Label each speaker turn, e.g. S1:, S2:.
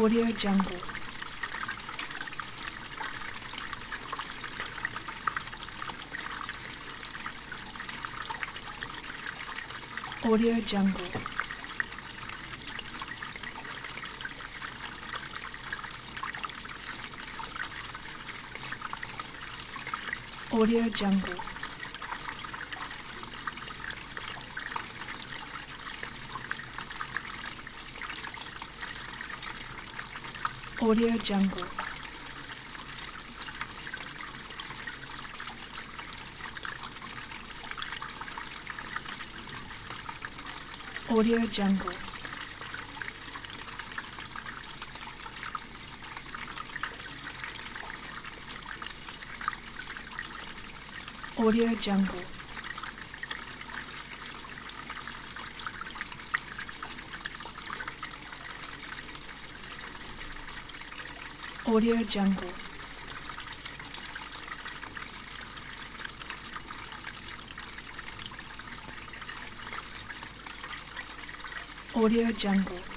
S1: Audio Jungle. Audio Jungle. Audio Jungle. Audio Jungle. Audio Jungle. Audio Jungle. Audio Jungle. Audio Jungle.